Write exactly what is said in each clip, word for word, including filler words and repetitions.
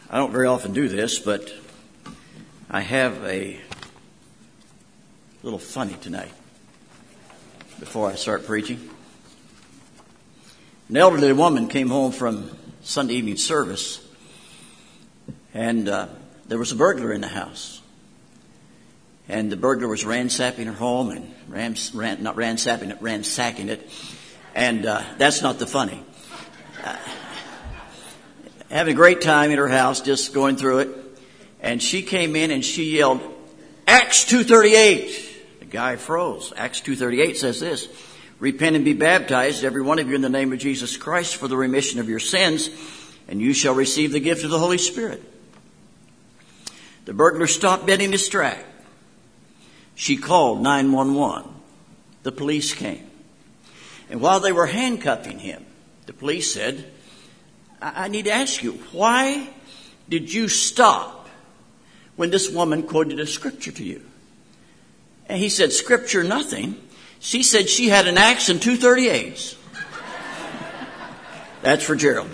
I don't very often do this, but I have a little funny tonight before I start preaching. An elderly woman came home from Sunday evening service, and uh, there was a burglar in the house. And the burglar was ransacking her home and rams, ran, not ransacking it, ransacking it. And uh, that's not the funny. Uh, having a great time in her house, just going through it. And she came in and she yelled, Acts two thirty-eight. The guy froze. Acts two thirty-eight says this, repent and be baptized, every one of you, in the name of Jesus Christ for the remission of your sins, and you shall receive the gift of the Holy Spirit. The burglar stopped dead in his track. She called nine one one. The police came. And while they were handcuffing him, the police said, I, I need to ask you, why did you stop when this woman quoted a scripture to you? And he said, scripture, nothing. She said she had an axe and two thirty-eights. That's for Gerald.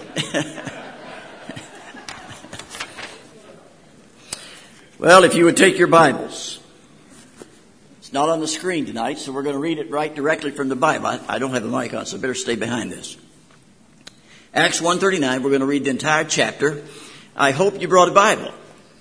Well, if you would take your Bibles. It's not on the screen tonight, so we're going to read it right directly from the Bible. I, I don't have a mic on, so I better stay behind this. Acts one thirty-nine, we're going to read the entire chapter. I hope you brought a Bible.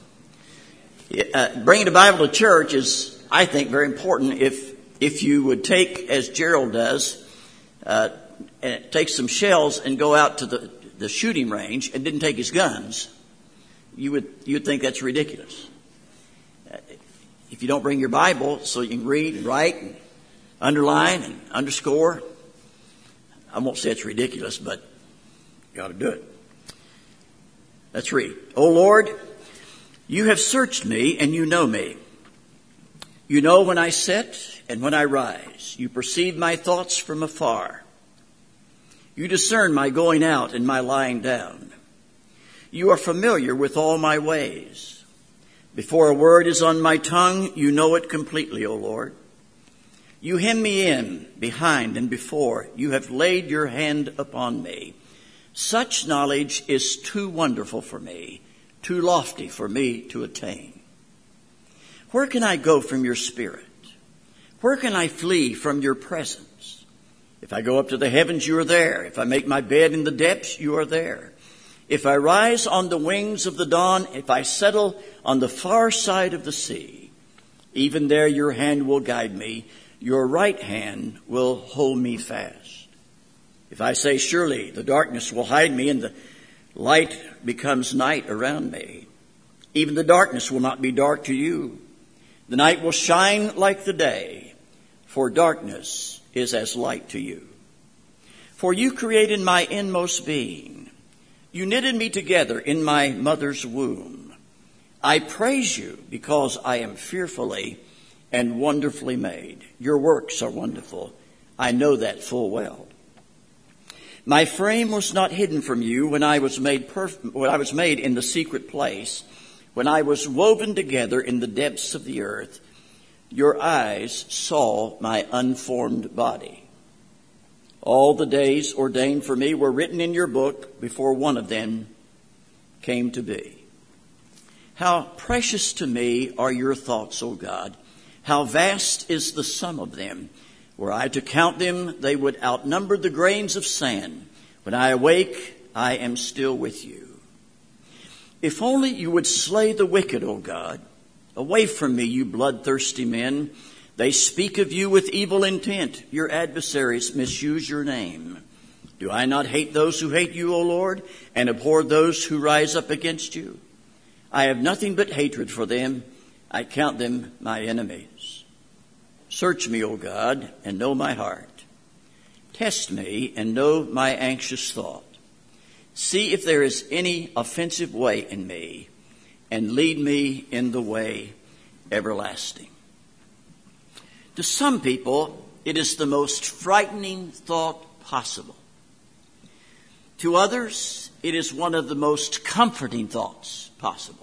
Uh, bringing a Bible to church is, I think, very important. If if you would take, as Gerald does, uh, and take some shells and go out to the, the shooting range and didn't take his guns, you would you would think that's ridiculous. Uh, if you don't bring your Bible so you can read and write and underline and underscore, I won't say it's ridiculous, but you ought to do it. Let's read. O Lord, you have searched me and you know me. You know when I sit and when I rise. You perceive my thoughts from afar. You discern my going out and my lying down. You are familiar with all my ways. Before a word is on my tongue, you know it completely, O Lord. You hem me in, behind and before. You have laid your hand upon me. Such knowledge is too wonderful for me, too lofty for me to attain. Where can I go from your spirit? Where can I flee from your presence? If I go up to the heavens, you are there. If I make my bed in the depths, you are there. If I rise on the wings of the dawn, if I settle on the far side of the sea, even there your hand will guide me. Your right hand will hold me fast. If I say, surely the darkness will hide me and the light becomes night around me, even the darkness will not be dark to you. The night will shine like the day, for darkness is as light to you. For you created my inmost being. You knitted me together in my mother's womb. I praise you because I am fearfully and wonderfully made. Your works are wonderful. I know that full well. My frame was not hidden from you when I was made perf- when I was made in the secret place, when I was woven together in the depths of the earth. Your eyes saw my unformed body. All the days ordained for me were written in your book before one of them came to be. How precious to me are your thoughts, O God. How vast is the sum of them. Were I to count them, they would outnumber the grains of sand. When I awake, I am still with you. If only you would slay the wicked, O God. Away from me, you bloodthirsty men. They speak of you with evil intent. Your adversaries misuse your name. Do I not hate those who hate you, O Lord, and abhor those who rise up against you? I have nothing but hatred for them. I count them my enemies. Search me, O God, and know my heart. Test me and know my anxious thought. See if there is any offensive way in me, and lead me in the way everlasting. To some people, it is the most frightening thought possible. To others, it is one of the most comforting thoughts possible.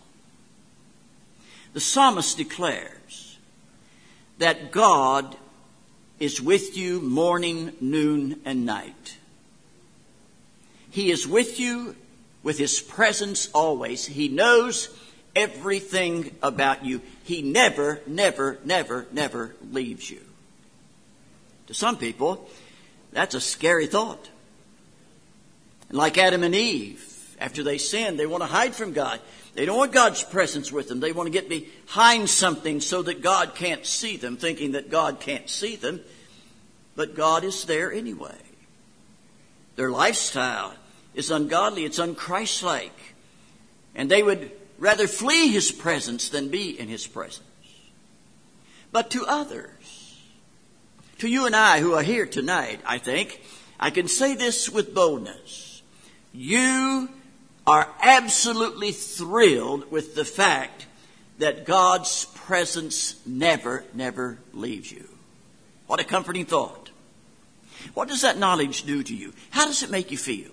The psalmist declares that God is with you morning, noon, and night. He is with you with His presence always. He knows everything about you. He never, never, never, never leaves you. To some people, that's a scary thought. And like Adam and Eve, after they sinned, they want to hide from God. They don't want God's presence with them. They want to get behind something so that God can't see them, thinking that God can't see them. But God is there anyway. Their lifestyle is ungodly. It's unchristlike. And they would rather flee His presence than be in His presence. But to others, to you and I who are here tonight, I think, I can say this with boldness. You are absolutely thrilled with the fact that God's presence never, never leaves you. What a comforting thought. What does that knowledge do to you? How does it make you feel?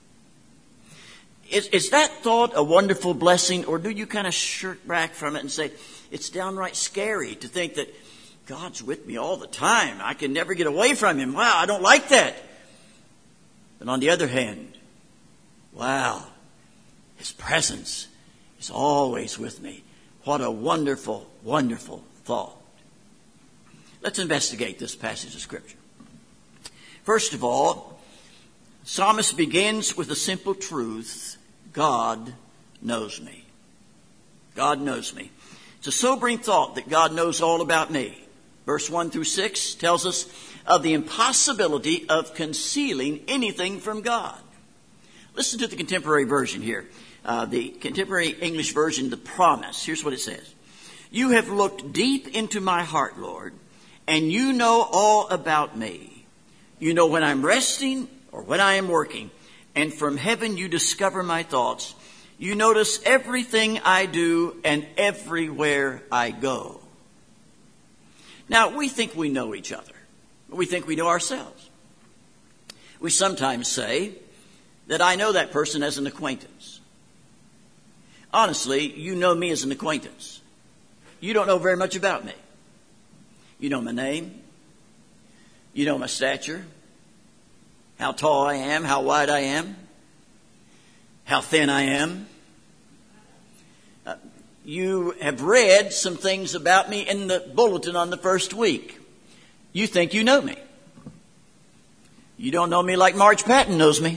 Is, is that thought a wonderful blessing, or do you kind of shirk back from it and say, it's downright scary to think that God's with me all the time. I can never get away from Him. Wow, I don't like that. But on the other hand, wow, His presence is always with me. What a wonderful, wonderful thought. Let's investigate this passage of Scripture. First of all, the psalmist begins with a simple truth. God knows me. God knows me. It's a sobering thought that God knows all about me. Verse one through six tells us of the impossibility of concealing anything from God. Listen to the contemporary version here. Uh, the contemporary English version, The Promise. Here's what it says. You have looked deep into my heart, Lord, and you know all about me. You know when I'm resting or when I am working, and from heaven you discover my thoughts. You notice everything I do and everywhere I go. Now, we think we know each other. We think we know ourselves. We sometimes say that I know that person as an acquaintance. Honestly, you know me as an acquaintance. You don't know very much about me. You know my name. You know my stature. How tall I am, how wide I am, how thin I am. Uh, you have read some things about me in the bulletin on the first week. You think you know me. You don't know me like Marge Patton knows me.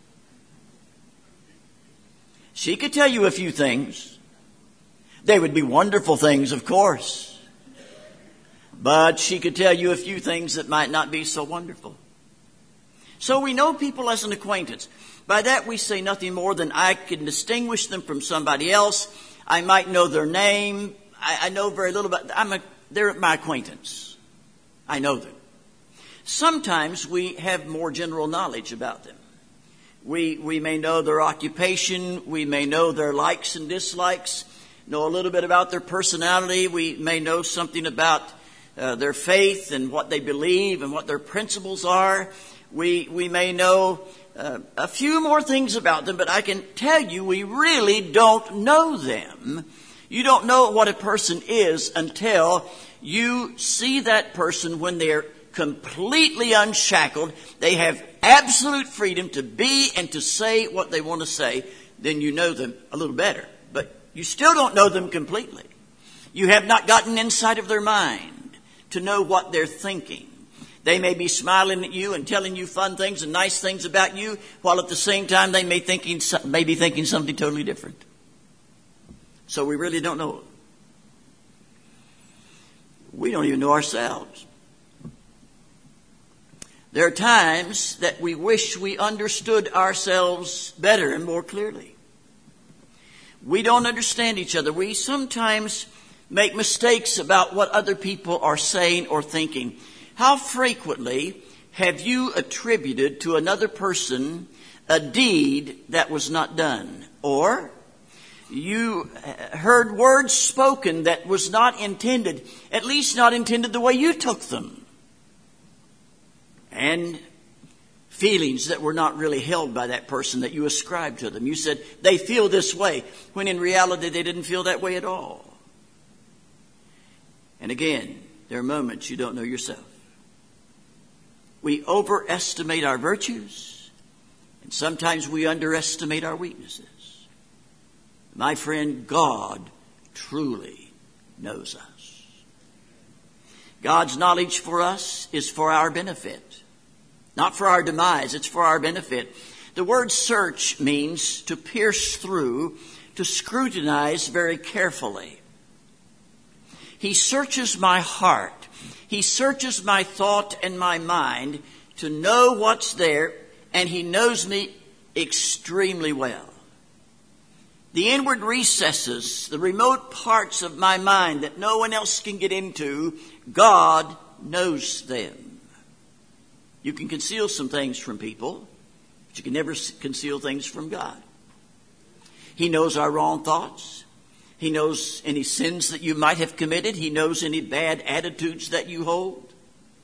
She could tell you a few things. They would be wonderful things, of course. But she could tell you a few things that might not be so wonderful. So we know people as an acquaintance. By that we say nothing more than I can distinguish them from somebody else. I might know their name. I, I know very little about I'm a, they're my acquaintance. I know them. Sometimes we have more general knowledge about them. We we may know their occupation. We may know their likes and dislikes. Know a little bit about their personality. We may know something about uh, their faith and what they believe and what their principles are. We we may know uh, a few more things about them, but I can tell you we really don't know them. You don't know what a person is until you see that person when they're completely unshackled. They have absolute freedom to be and to say what they want to say. Then you know them a little better. But you still don't know them completely. You have not gotten inside of their mind to know what they're thinking. They may be smiling at you and telling you fun things and nice things about you, while at the same time they may thinking may be thinking something totally different. So we really don't know. We don't even know ourselves. There are times that we wish we understood ourselves better and more clearly. We don't understand each other. We sometimes make mistakes about what other people are saying or thinking. How frequently have you attributed to another person a deed that was not done? Or you heard words spoken that was not intended, at least not intended the way you took them. And feelings that were not really held by that person that you ascribed to them. You said, they feel this way, when in reality they didn't feel that way at all. And again, there are moments you don't know yourself. We overestimate our virtues Sometimes we underestimate our weaknesses. My friend, God truly knows us. God's knowledge for us is for our benefit. Not for our demise, it's for our benefit. The word search means to pierce through, to scrutinize very carefully. He searches my heart. He searches my thought and my mind to know what's there, and He knows me extremely well. The inward recesses, the remote parts of my mind that no one else can get into, God knows them. You can conceal some things from people, but you can never conceal things from God. He knows our wrong thoughts. He knows any sins that you might have committed. He knows any bad attitudes that you hold.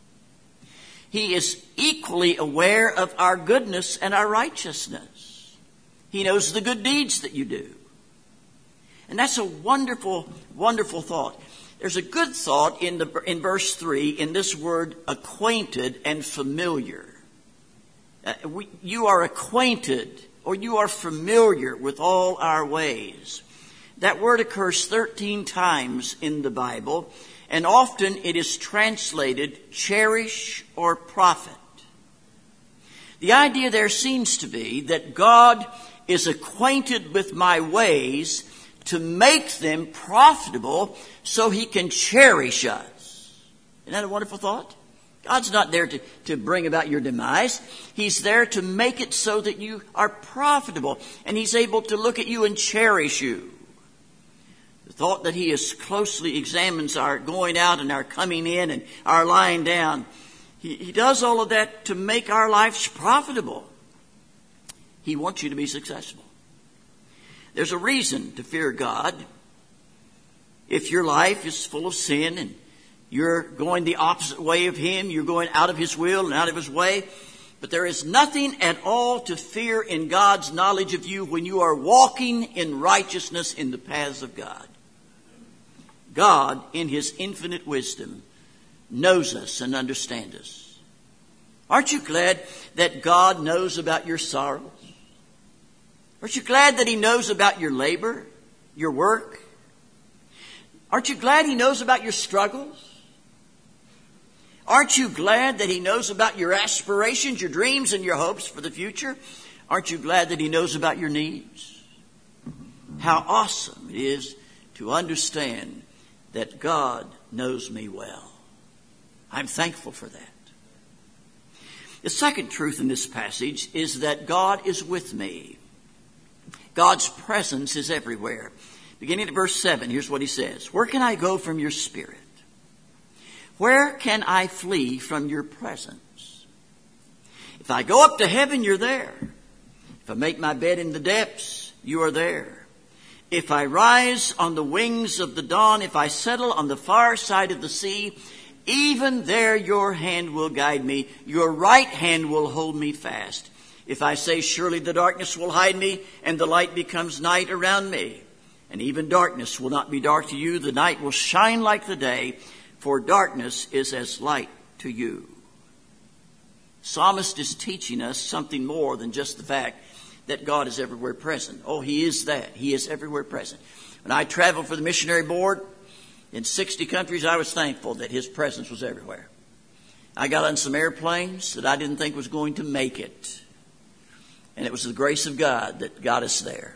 He is equally aware of our goodness and our righteousness. He knows the good deeds that you do. And that's a wonderful, wonderful thought. There's a good thought in the in verse three in this word acquainted and familiar. Uh, we, you are acquainted or you are familiar with all our ways. That word occurs thirteen times in the Bible, and often it is translated cherish or profit. The idea there seems to be that God is acquainted with my ways to make them profitable so He can cherish us. Isn't that a wonderful thought? God's not there to, to bring about your demise. He's there to make it so that you are profitable, and He's able to look at you and cherish you. The thought that He is closely examines our going out and our coming in and our lying down. He, he does all of that to make our lives profitable. He wants you to be successful. There's a reason to fear God. If your life is full of sin and you're going the opposite way of Him, you're going out of His will and out of His way, but there is nothing at all to fear in God's knowledge of you when you are walking in righteousness in the paths of God. God, in His infinite wisdom, knows us and understands us. Aren't you glad that God knows about your sorrows? Aren't you glad that He knows about your labor, your work? Aren't you glad He knows about your struggles? Aren't you glad that He knows about your aspirations, your dreams, and your hopes for the future? Aren't you glad that He knows about your needs? How awesome it is to understand that God knows me well. I'm thankful for that. The second truth in this passage is that God is with me. God's presence is everywhere. Beginning at verse seven, here's what He says. Where can I go from your Spirit? Where can I flee from your presence? If I go up to heaven, you're there. If I make my bed in the depths, you are there. If I rise on the wings of the dawn, if I settle on the far side of the sea, even there your hand will guide me. Your right hand will hold me fast. If I say, surely the darkness will hide me, and the light becomes night around me, and even darkness will not be dark to you, the night will shine like the day, for darkness is as light to you. Psalmist is teaching us something more than just the fact that God is everywhere present. Oh, He is that. He is everywhere present. When I traveled for the missionary board in sixty countries, I was thankful that His presence was everywhere. I got on some airplanes that I didn't think was going to make it. And it was the grace of God that got us there.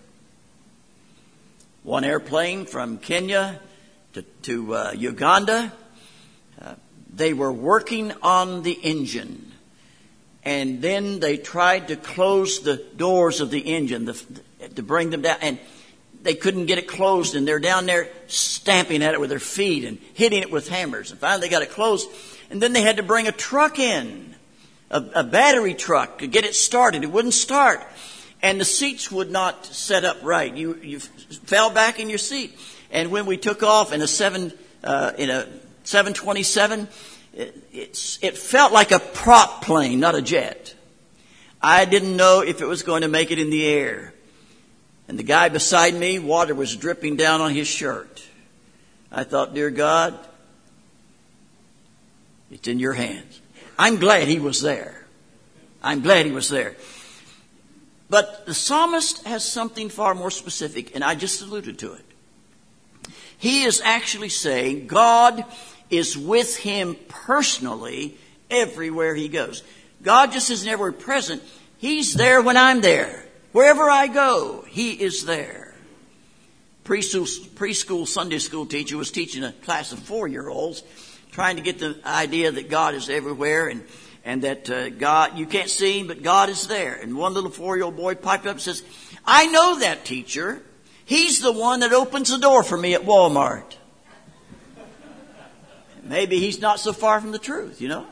One airplane from Kenya to, to uh, Uganda, uh, they were working on the engine. And then they tried to close the doors of the engine the, to bring them down. And they couldn't get it closed. And they're down there stamping at it with their feet and hitting it with hammers. And finally they got it closed. And then they had to bring a truck in. A, a battery truck to get it started. It wouldn't start. And the seats would not set up right. You, you fell back in your seat. And when we took off in a seven, uh, in a seven twenty-seven, it, it's, it felt like a prop plane, not a jet. I didn't know if it was going to make it in the air. And the guy beside me, water was dripping down on his shirt. I thought, dear God, it's in your hands. I'm glad he was there. I'm glad he was there. But the psalmist has something far more specific, and I just alluded to it. He is actually saying God is with him personally everywhere he goes. God just isn't everywhere present. He's there when I'm there. Wherever I go, he is there. Preschool, preschool Sunday school teacher was teaching a class of four-year-olds, trying to get the idea that God is everywhere and, and that uh, God, you can't see him, but God is there. And one little four-year-old boy piped up and says, I know that, teacher. He's the one that opens the door for me at Walmart. Maybe he's not so far from the truth, you know.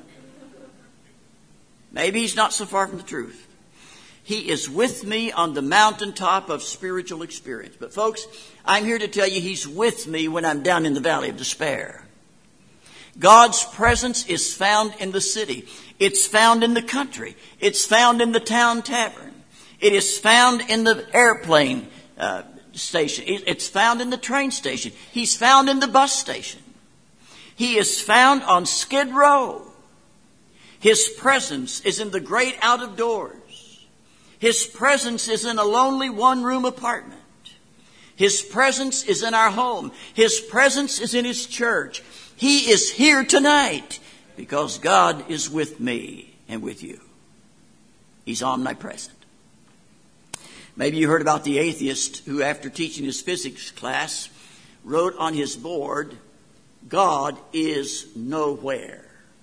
Maybe he's not so far from the truth. He is with me on the mountaintop of spiritual experience. But folks, I'm here to tell you he's with me when I'm down in the valley of despair. God's presence is found in the city. It's found in the country. It's found in the town tavern. It is found in the airplane uh, station. It's found in the train station. He's found in the bus station. He is found on Skid Row. His presence is in the great out of doors. His presence is in a lonely one-room apartment. His presence is in our home. His presence is in his church. He is here tonight because God is with me and with you. He's omnipresent. Maybe you heard about the atheist who, after teaching his physics class, wrote on his board, God is nowhere.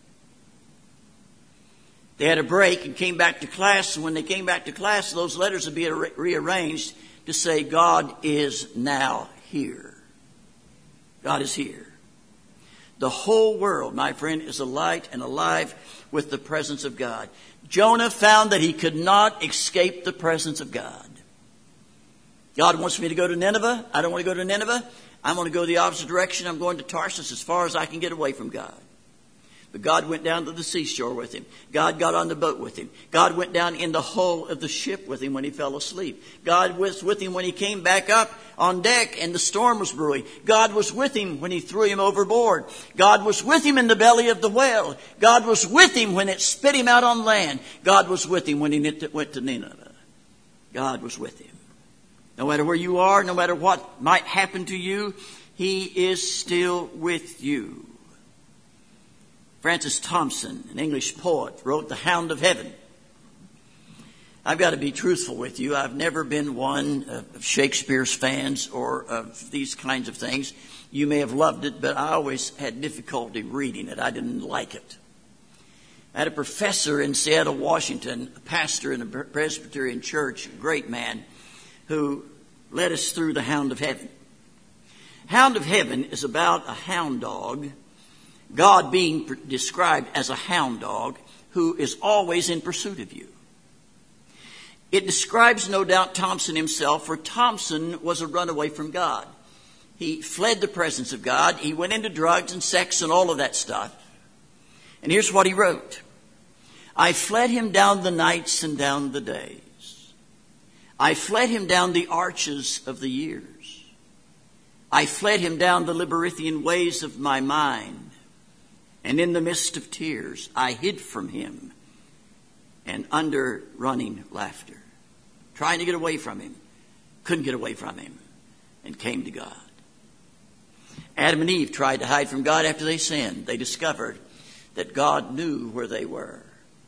They had a break and came back to class, and when they came back to class, those letters would be re- rearranged to say, God is now here. God is here. The whole world, my friend, is alight and alive with the presence of God. Jonah found that he could not escape the presence of God. God wants me to go to Nineveh. I don't want to go to Nineveh. I'm going to go the opposite direction. I'm going to Tarsus as far as I can get away from God. But God went down to the seashore with him. God got on the boat with him. God went down in the hull of the ship with him when he fell asleep. God was with him when he came back up on deck and the storm was brewing. God was with him when he threw him overboard. God was with him in the belly of the whale. God was with him when it spit him out on land. God was with him when he went to Nineveh. God was with him. No matter where you are, no matter what might happen to you, he is still with you. Francis Thompson, an English poet, wrote The Hound of Heaven. I've got to be truthful with you. I've never been one of Shakespeare's fans or of these kinds of things. You may have loved it, but I always had difficulty reading it. I didn't like it. I had a professor in Seattle, Washington, a pastor in a Presbyterian church, a great man, who led us through The Hound of Heaven. Hound of Heaven is about a hound dog, God being described as a hound dog who is always in pursuit of you. It describes, no doubt, Thompson himself, for Thompson was a runaway from God. He fled the presence of God. He went into drugs and sex and all of that stuff. And here's what he wrote. I fled him down the nights and down the days. I fled him down the arches of the years. I fled him down the labyrinthian ways of my mind. And in the midst of tears, I hid from him and under running laughter. Trying to get away from him. Couldn't get away from him. And came to God. Adam and Eve tried to hide from God after they sinned. They discovered that God knew where they were.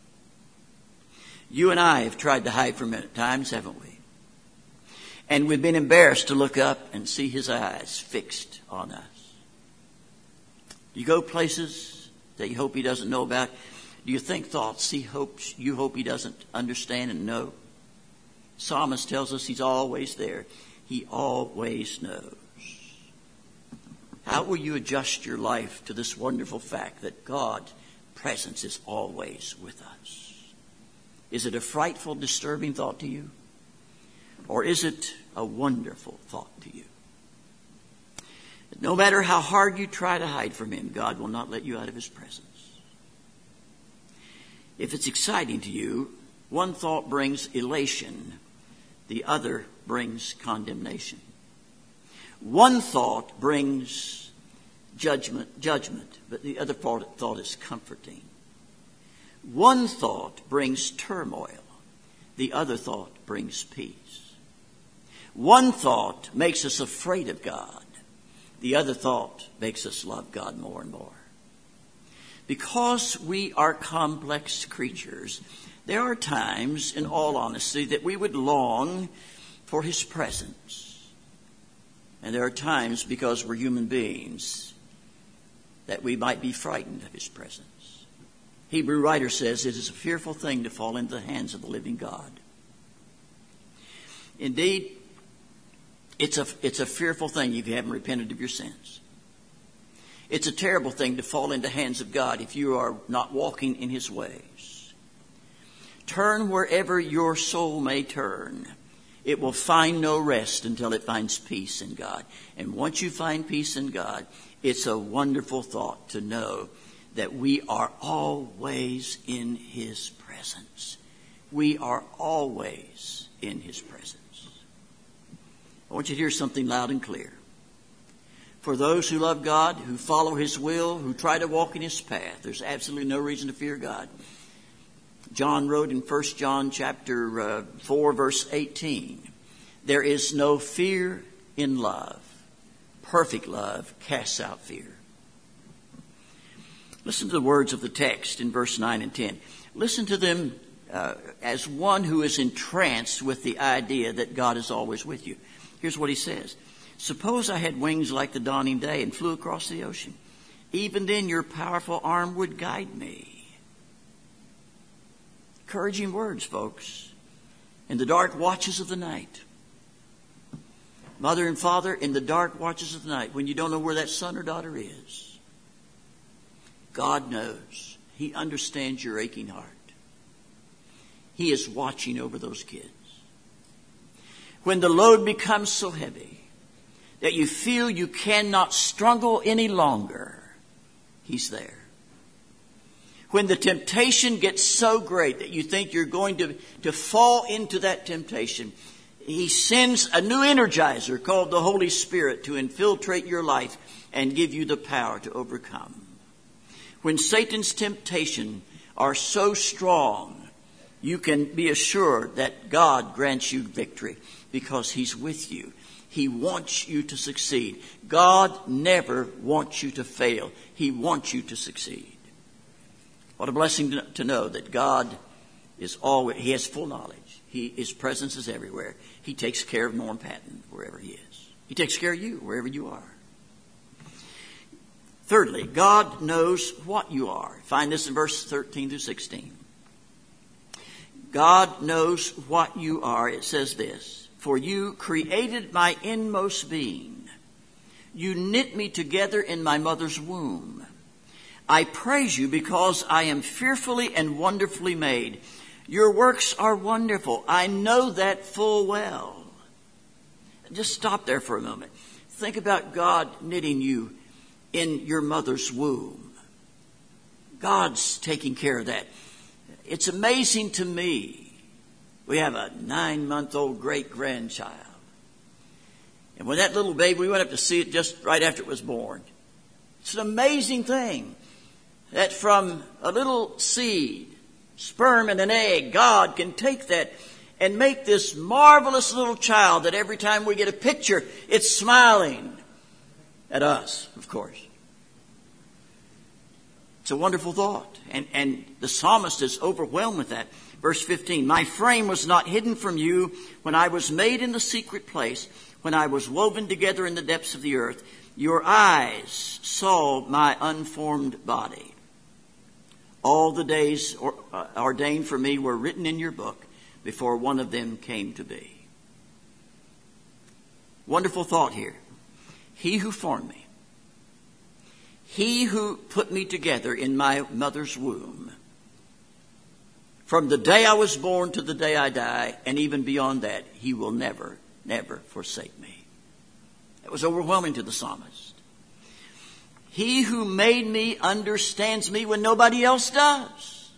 You and I have tried to hide from him at times, haven't we? And we've been embarrassed to look up and see his eyes fixed on us. You go places that you hope he doesn't know about. Do you think thoughts he hopes you hope he doesn't understand and know? Psalmist tells us he's always there. He always knows. How will you adjust your life to this wonderful fact that God's presence is always with us? Is it a frightful, disturbing thought to you? Or is it a wonderful thought to you? No matter how hard you try to hide from him, God will not let you out of his presence. If it's exciting to you, one thought brings elation, the other brings condemnation. One thought brings judgment, judgment, but the other thought is comforting. One thought brings turmoil, The other thought brings peace. One thought makes us afraid of God. The other thought makes us love God more and more. Because we are complex creatures, there are times, in all honesty, that we would long for His presence. And there are times, because we're human beings, that we might be frightened of His presence. Hebrew writer says it is a fearful thing to fall into the hands of the living God. Indeed, it's a, it's a fearful thing if you haven't repented of your sins. It's a terrible thing to fall into the hands of God if you are not walking in His ways. Turn wherever your soul may turn. It will find no rest until it finds peace in God. And once you find peace in God, it's a wonderful thought to know that we are always in His presence. We are always in His presence. I want you to hear something loud and clear. For those who love God, who follow His will, who try to walk in His path, there's absolutely no reason to fear God. John wrote in First John chapter uh, four, verse eighteen, there is no fear in love. Perfect love casts out fear. Listen to the words of the text in verse nine and ten. Listen to them uh, as one who is entranced with the idea that God is always with you. Here's what he says. Suppose I had wings like the dawning day and flew across the ocean. Even then your powerful arm would guide me. Encouraging words, folks. In the dark watches of the night. Mother and father, in the dark watches of the night, when you don't know where that son or daughter is, God knows. He understands your aching heart. He is watching over those kids. When the load becomes so heavy that you feel you cannot struggle any longer, He's there. When the temptation gets so great that you think you're going to, to fall into that temptation, He sends a new energizer called the Holy Spirit to infiltrate your life and give you the power to overcome. When Satan's temptations are so strong, you can be assured that God grants you victory because He's with you. He wants you to succeed. God never wants you to fail. He wants you to succeed. What a blessing to know that God is always, He has full knowledge. He, His presence is everywhere. He takes care of Norm Patton wherever he is. He takes care of you wherever you are. Thirdly, God knows what you are. Find this in verse thirteen through sixteen. God knows what you are. It says this. For you created my inmost being. You knit me together in my mother's womb. I praise you because I am fearfully and wonderfully made. Your works are wonderful. I know that full well. Just stop there for a moment. Think about God knitting you in your mother's womb. God's taking care of that. It's amazing to me. We have a nine-month-old great-grandchild. And when that little baby, we went up to see it just right after it was born. It's an amazing thing that from a little seed, sperm and an egg, God can take that and make this marvelous little child that every time we get a picture, it's smiling at us, of course. It's a wonderful thought. And, and the psalmist is overwhelmed with that. Verse fifteen, my frame was not hidden from you when I was made in the secret place, when I was woven together in the depths of the earth. Your eyes saw my unformed body. All the days or, uh, ordained for me were written in your book before one of them came to be. Wonderful thought here. He who formed me, He who put me together in my mother's womb, from the day I was born to the day I die, and even beyond that, He will never, never forsake me. It was overwhelming to the psalmist. He who made me understands me when nobody else does.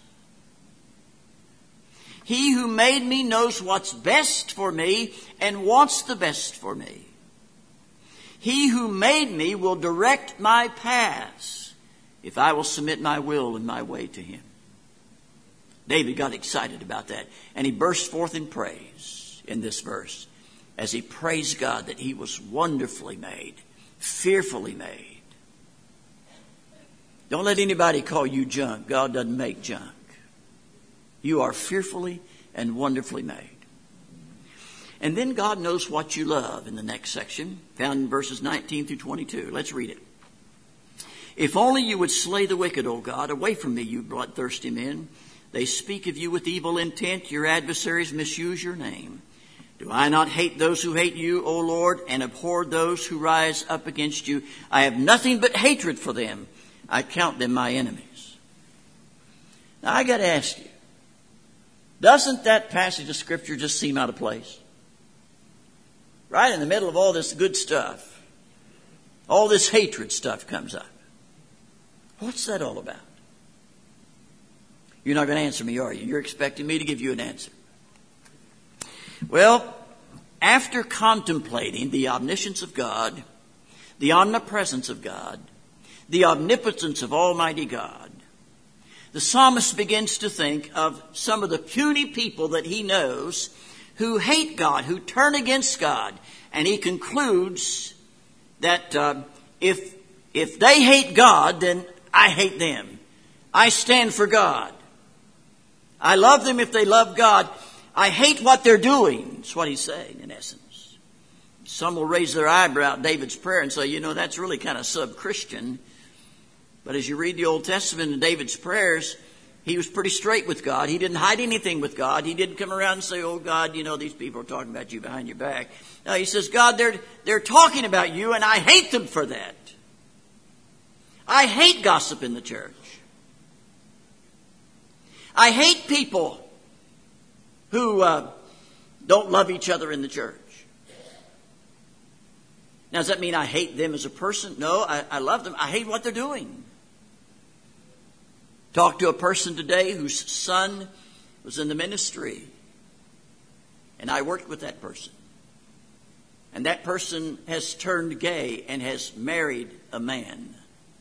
He who made me knows what's best for me and wants the best for me. He who made me will direct my paths if I will submit my will and my way to Him. David got excited about that. And he burst forth in praise in this verse as he praised God that he was wonderfully made, fearfully made. Don't let anybody call you junk. God doesn't make junk. You are fearfully and wonderfully made. And then God knows what you love in the next section, found in verses nineteen through twenty-two. Let's read it. If only you would slay the wicked, O God, away from me, you bloodthirsty men. They speak of you with evil intent. Your adversaries misuse your name. Do I not hate those who hate you, O Lord, and abhor those who rise up against you? I have nothing but hatred for them. I count them my enemies. Now I got to ask you, doesn't that passage of Scripture just seem out of place? Right in the middle of all this good stuff, all this hatred stuff comes up. What's that all about? You're not going to answer me, are you? You're expecting me to give you an answer. Well, after contemplating the omniscience of God, the omnipresence of God, the omnipotence of Almighty God, the psalmist begins to think of some of the puny people that he knows who hate God, who turn against God. And he concludes that uh, if if they hate God, then I hate them. I stand for God. I love them if they love God. I hate what they're doing. That's what he's saying, in essence. Some will raise their eyebrow at David's prayer and say, you know, that's really kind of sub-Christian. But as you read the Old Testament and David's prayers, he was pretty straight with God. He didn't hide anything with God. He didn't come around and say, oh, God, you know, these people are talking about you behind your back. No, he says, God, they're, they're talking about you, and I hate them for that. I hate gossip in the church. I hate people who uh, don't love each other in the church. Now, does that mean I hate them as a person? No, I, I love them. I hate what they're doing. Talked to a person today whose son was in the ministry. And I worked with that person. And that person has turned gay and has married a man.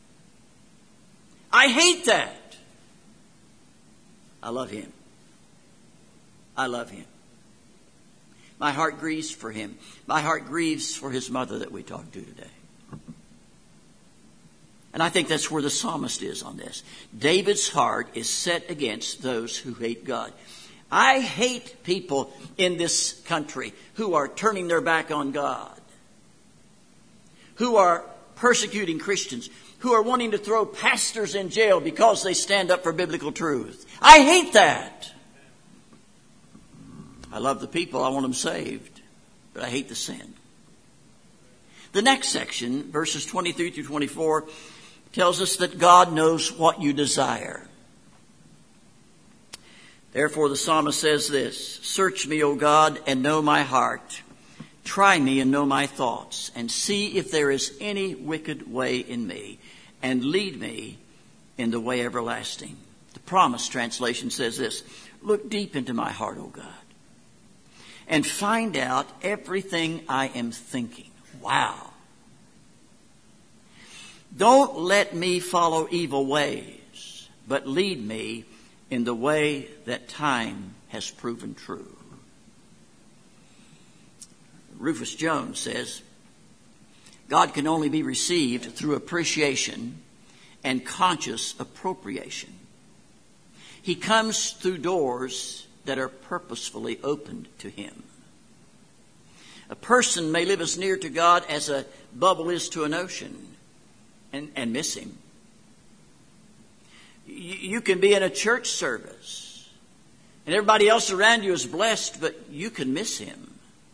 I hate that. I love him. I love him. My heart grieves for him. My heart grieves for his mother that we talked to today. And I think that's where the psalmist is on this. David's heart is set against those who hate God. I hate people in this country who are turning their back on God, who are persecuting Christians, who are wanting to throw pastors in jail because they stand up for biblical truth. I hate that. I love the people. I want them saved. But I hate the sin. The next section, verses twenty-three through twenty-four, tells us that God knows what you desire. Therefore, the psalmist says this, search me, O God, and know my heart. Try me and know my thoughts, and see if there is any wicked way in me, and lead me in the way everlasting. The Promise translation says this, look deep into my heart, O God, and find out everything I am thinking. Wow. Don't let me follow evil ways, but lead me in the way that time has proven true. Rufus Jones says, God can only be received through appreciation and conscious appropriation. He comes through doors that are purposefully opened to him. A person may live as near to God as a bubble is to an ocean and, and miss him. You can be in a church service and everybody else around you is blessed, but you can miss him.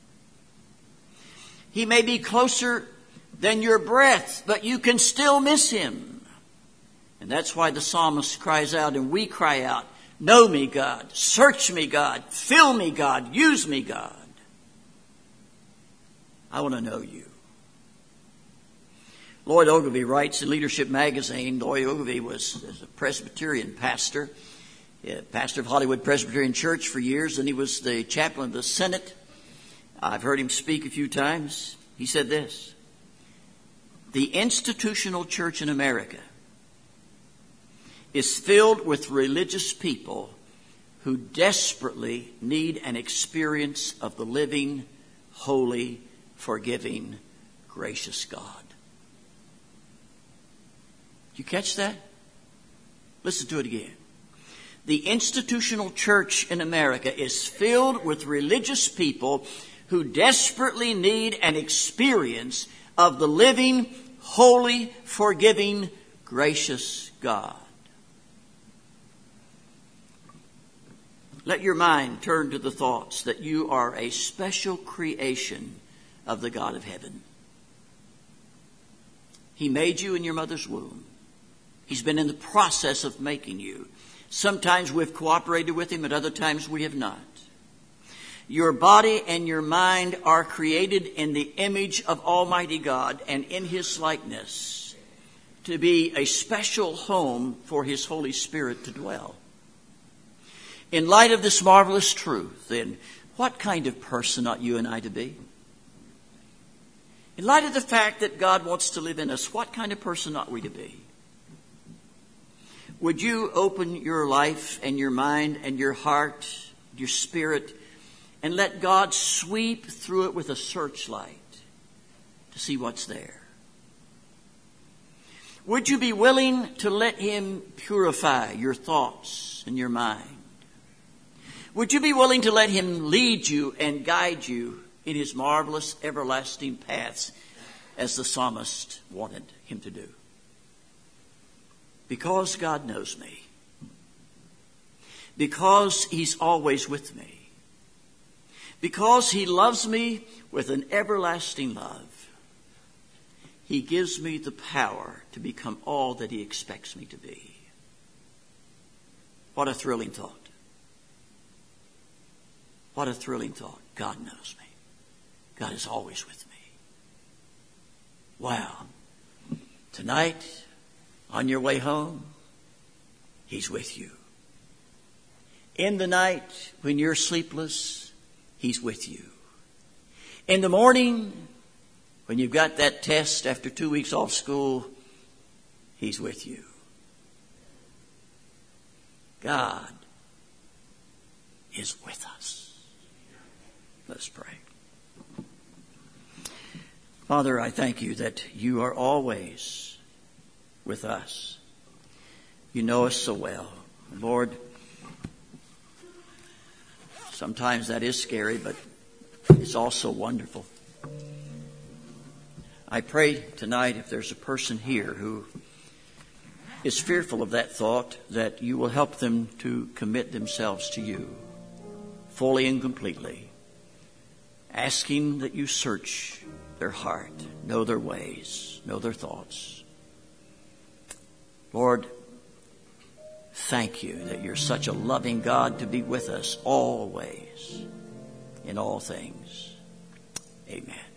He may be closer than your breath, but you can still miss him. And that's why the psalmist cries out and we cry out, know me, God. Search me, God. Fill me, God. Use me, God. I want to know you. Lloyd Ogilvie writes in Leadership Magazine. Lloyd Ogilvie was, was a Presbyterian pastor, yeah, pastor of Hollywood Presbyterian Church for years, and he was the chaplain of the Senate. I've heard him speak a few times. He said this, the institutional church in America is filled with religious people who desperately need an experience of the living, holy, forgiving, gracious God. Did you catch that? Listen to it again. The institutional church in America is filled with religious people who desperately need an experience of the living, holy, forgiving, gracious God. Let your mind turn to the thoughts that you are a special creation of the God of heaven. He made you in your mother's womb. He's been in the process of making you. Sometimes we've cooperated with Him, at other times we have not. Your body and your mind are created in the image of Almighty God and in His likeness to be a special home for His Holy Spirit to dwell. In light of this marvelous truth, then, what kind of person ought you and I to be? In light of the fact that God wants to live in us, what kind of person ought we to be? Would you open your life and your mind and your heart, your spirit, and let God sweep through it with a searchlight to see what's there? Would you be willing to let Him purify your thoughts and your mind? Would you be willing to let Him lead you and guide you in His marvelous, everlasting paths as the psalmist wanted him to do? Because God knows me. Because He's always with me. Because He loves me with an everlasting love. He gives me the power to become all that He expects me to be. What a thrilling thought. What a thrilling thought. God knows me. God is always with me. Wow. Tonight, on your way home, He's with you. In the night, when you're sleepless, He's with you. In the morning, when you've got that test after two weeks off school, He's with you. God is with us. Let's pray. Father, I thank You that You are always with us. You know us so well. Lord, sometimes that is scary, but it's also wonderful. I pray tonight, if there's a person here who is fearful of that thought, that You will help them to commit themselves to You fully and completely, asking that You search their heart, know their ways, know their thoughts. Lord, thank You that You're such a loving God to be with us always, in all things. Amen.